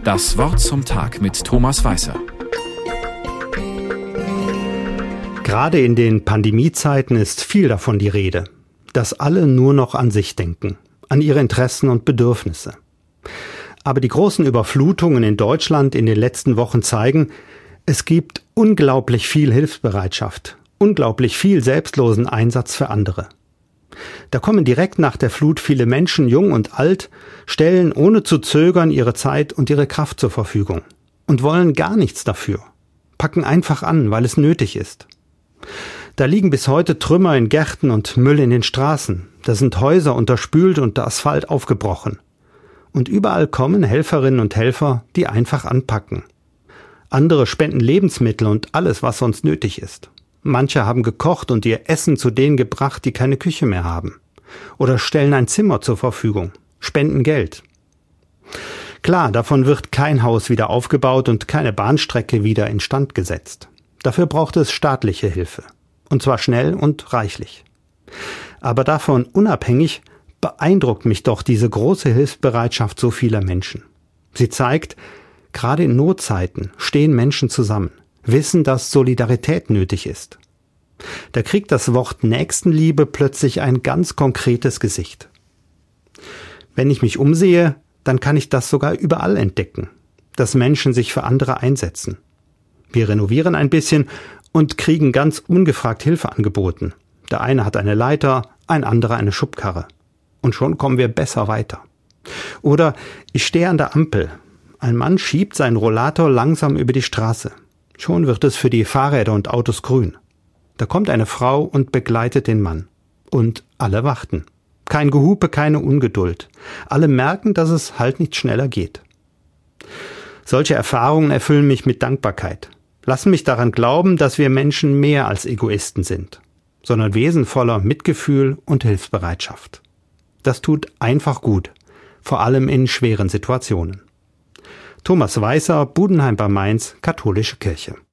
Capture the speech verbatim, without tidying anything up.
Das Wort zum Tag mit Thomas Weißer. Gerade in den Pandemiezeiten ist viel davon die Rede, dass alle nur noch an sich denken, an ihre Interessen und Bedürfnisse. Aber die großen Überflutungen in Deutschland in den letzten Wochen zeigen, es gibt unglaublich viel Hilfsbereitschaft, unglaublich viel selbstlosen Einsatz für andere. Da kommen direkt nach der Flut viele Menschen, jung und alt, stellen ohne zu zögern ihre Zeit und ihre Kraft zur Verfügung und wollen gar nichts dafür, packen einfach an, weil es nötig ist. Da liegen bis heute Trümmer in Gärten und Müll in den Straßen, da sind Häuser unterspült und der Asphalt aufgebrochen. Und überall kommen Helferinnen und Helfer, die einfach anpacken. Andere spenden Lebensmittel und alles, was sonst nötig ist. Manche haben gekocht und ihr Essen zu denen gebracht, die keine Küche mehr haben. Oder stellen ein Zimmer zur Verfügung, spenden Geld. Klar, davon wird kein Haus wieder aufgebaut und keine Bahnstrecke wieder instand gesetzt. Dafür braucht es staatliche Hilfe. Und zwar schnell und reichlich. Aber davon unabhängig beeindruckt mich doch diese große Hilfsbereitschaft so vieler Menschen. Sie zeigt, gerade in Notzeiten stehen Menschen zusammen, wissen, dass Solidarität nötig ist. Da kriegt das Wort Nächstenliebe plötzlich ein ganz konkretes Gesicht. Wenn ich mich umsehe, dann kann ich das sogar überall entdecken, dass Menschen sich für andere einsetzen. Wir renovieren ein bisschen und kriegen ganz ungefragt Hilfe angeboten. Der eine hat eine Leiter, ein anderer eine Schubkarre. Und schon kommen wir besser weiter. Oder ich stehe an der Ampel. Ein Mann schiebt seinen Rollator langsam über die Straße. Schon wird es für die Fahrräder und Autos grün. Da kommt eine Frau und begleitet den Mann. Und alle warten. Kein Gehupe, keine Ungeduld. Alle merken, dass es halt nicht schneller geht. Solche Erfahrungen erfüllen mich mit Dankbarkeit. Lassen mich daran glauben, dass wir Menschen mehr als Egoisten sind, sondern Wesen voller Mitgefühl und Hilfsbereitschaft. Das tut einfach gut, vor allem in schweren Situationen. Thomas Weißer, Budenheim bei Mainz, Katholische Kirche.